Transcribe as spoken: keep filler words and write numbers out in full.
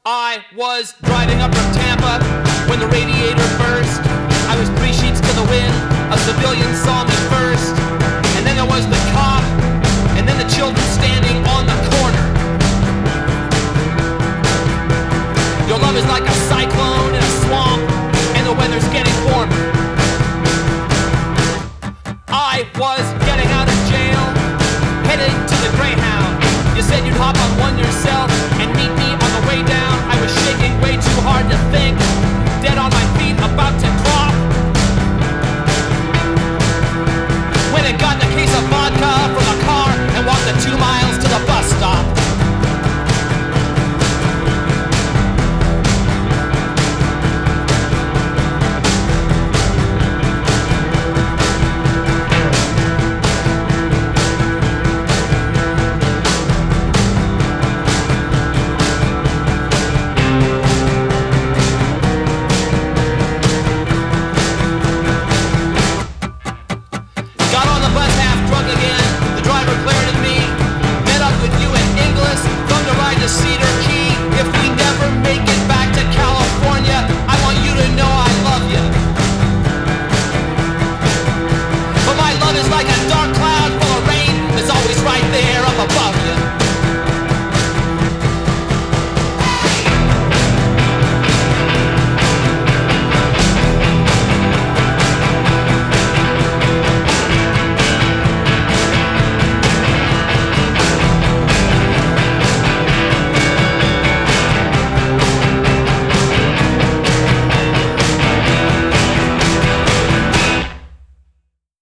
I was driving up from Tampa when the radiator burst. I was three sheets to the wind, a civilian saw me first. And then there was the cop, and then the children standing on the corner. Your love is like a cycle.